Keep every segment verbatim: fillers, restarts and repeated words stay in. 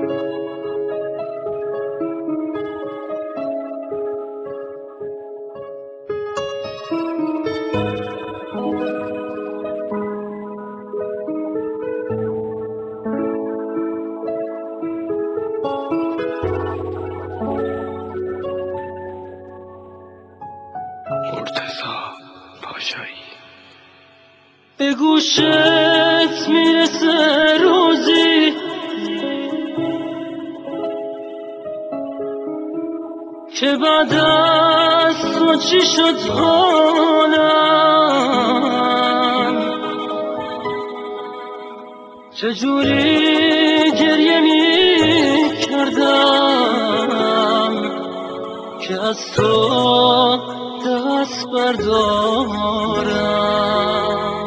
به گوشت میرسه روزی که بعد از تو چی شد حالم، چجوری گریه میکردم که از تو دست بردارم.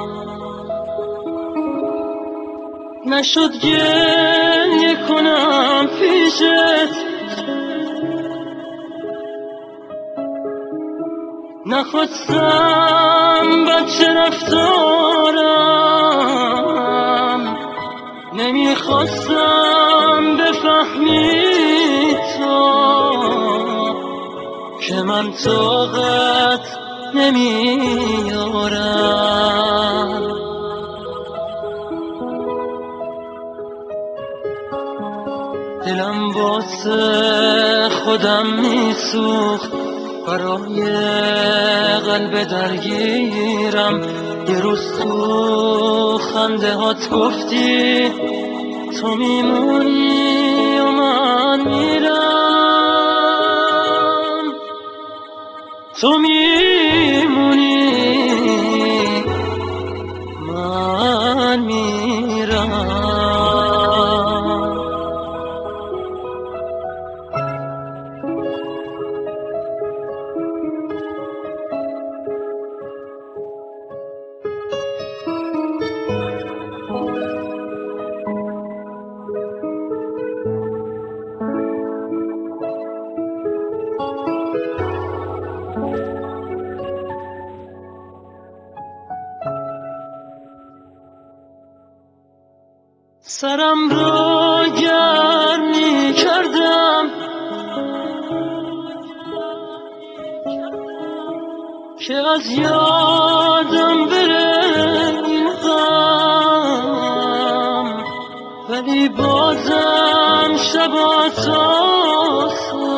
نشد گریه کنم پیشت، نخواستم بچه رفتارم، نمیخواستم بفهمی تو که من طاقت نمیارم. دلم واسه خودم میسوخت، برای قلب درگیرم. یه روز تو خنده هات گفتی تو میمونی و من میرم، تو میمونی من میرم. سرم را گرم می کردم که از یادم بره این غم، ولی بازم شبا تا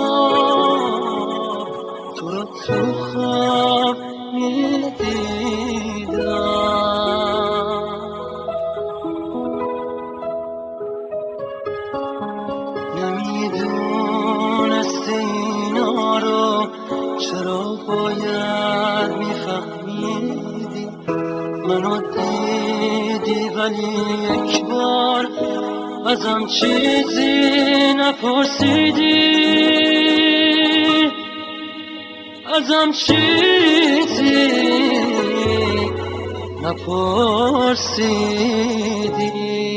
صبح تو را تو خواب می دیدم. نمیدونستی اینا رو چرا باید میفهمیدی، منو دیدی ولی یک بار ازم چیزی نپرسیدی، ازم چیزی نپرسیدی.